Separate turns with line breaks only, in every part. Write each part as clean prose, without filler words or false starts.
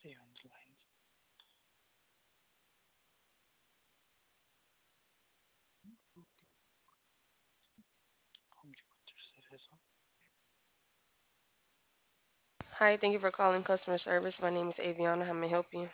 Stay on the line. Home Depot service.
Hi, thank you for calling customer service. My name is Aviana. How may I help you?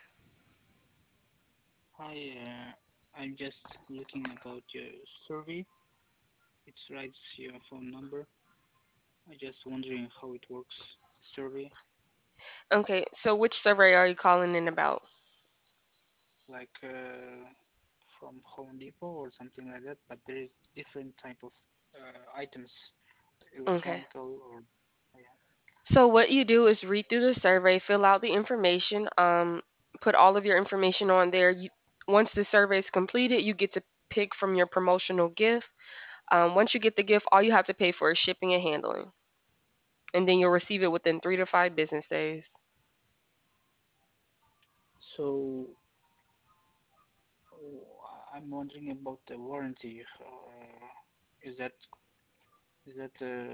Hi, I'm just looking about your survey. It writes your phone number. I just wondering how it works. Survey,
Okay, so which survey are you calling in about?
like from Home Depot or something like that, but there is different type of items,
Okay.
electronical or yeah.
So what you do is read through the survey, fill out the information, put all of your information on there. Once the survey is completed, you get to pick from your promotional gift. Once you get the gift, all you have to pay for is shipping and handling, and then you'll receive it within 3 to 5 business days.
So I'm wondering about the warranty. Is that is that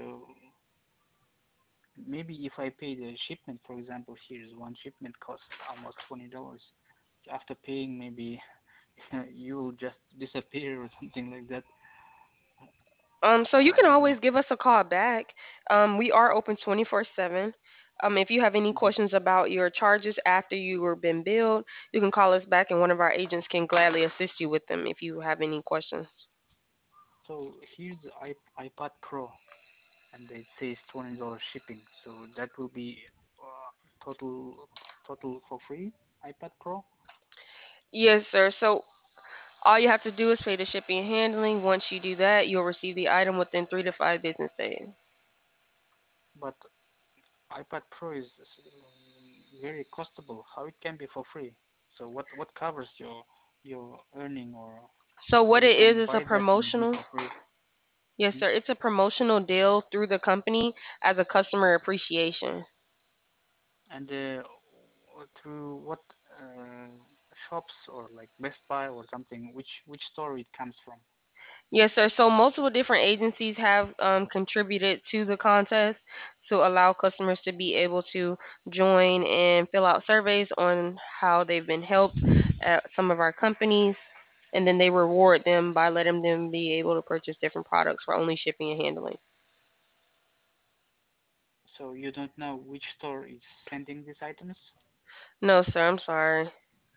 maybe if I pay the shipment, for example, here's one shipment costs almost $20. After paying, maybe you will just disappear or something like that.
So you can
Uh,
always give us a call back. We are open 24/7. If you have any
mhm.
questions about your charges after you were been billed, you can call us back and one of our agents can gladly assist you with them if you have any questions.
So here's the iPad Pro, and it says $20 shipping. So that will be total for free. iPad Pro,
Yes, sir. So all you have to do is pay the shipping and handling. Once you do that, you'll receive the item within 3 to 5 business days.
but iPad Pro is very costable. How it can be for free? So what covers your earning, or
So
how
what
you
it
can
is a
buy that and be
promotional.
for free?
Yes,
Hmm.
sir. It's a promotional deal through the company as a customer appreciation.
And through what uh, shops, or like Best Buy or something? Which store it comes from?
Yes, sir. So multiple different agencies have contributed to the contest to allow customers to be able to join and fill out surveys on how they've been helped at some of our companies. And then they reward them by letting them be able to purchase different products for only shipping and handling.
So you don't know which store is sending these items?
No, sir. I'm sorry.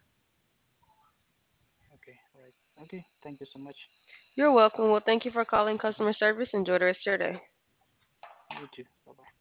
Okay, right. Okay, thank you so much.
You're welcome. Well, thank you for calling
Hmm.
customer service. Enjoy the rest of your day.
You too. Bye bye.